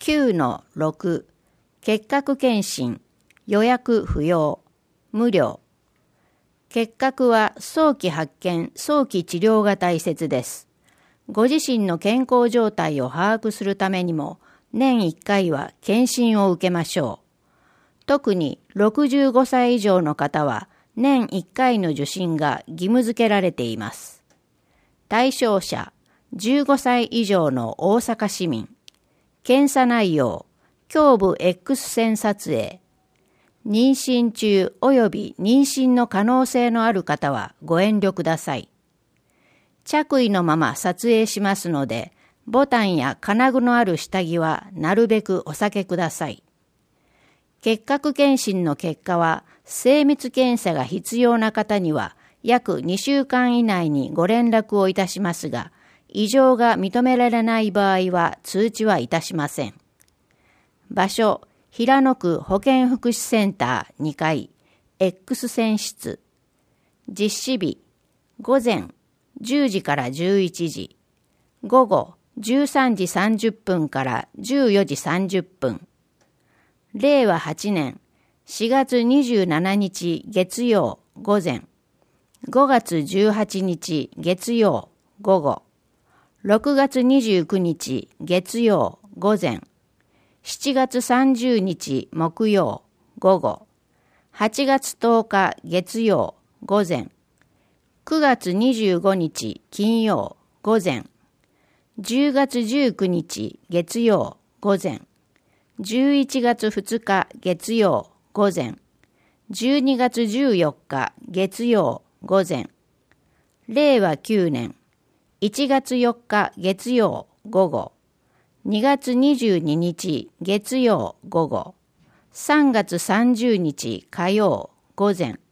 9-6 結核検診予約不要無料。結核は早期発見、早期治療が大切です。ご自身の健康状態を把握するためにも年1回は検診を受けましょう。特に65歳以上の方は年1回の受診が義務付けられています。対象者、15歳以上の大阪市民。検査内容、胸部 X 線撮影。妊娠中及び妊娠の可能性のある方はご遠慮ください。着衣のまま撮影しますので、ボタンや金具のある下着はなるべくお避けください。結核検診の結果は、精密検査が必要な方には約2週間以内にご連絡をいたしますが、異常が認められない場合は通知はいたしません。場所、平野区保健福祉センター2階 X 線室。実施日、午前10時から11時、午後13時30分から14時30分。令和8年4月27日月曜午前、5月18日月曜午後、6月29日月曜午前、7月30日木曜午後、8月10日月曜午前、9月25日金曜午前、10月19日月曜午前、11月2日月曜午前、12月14日月曜午前、令和9年1月4日月曜午後、2月22日月曜午後、3月30日火曜午前、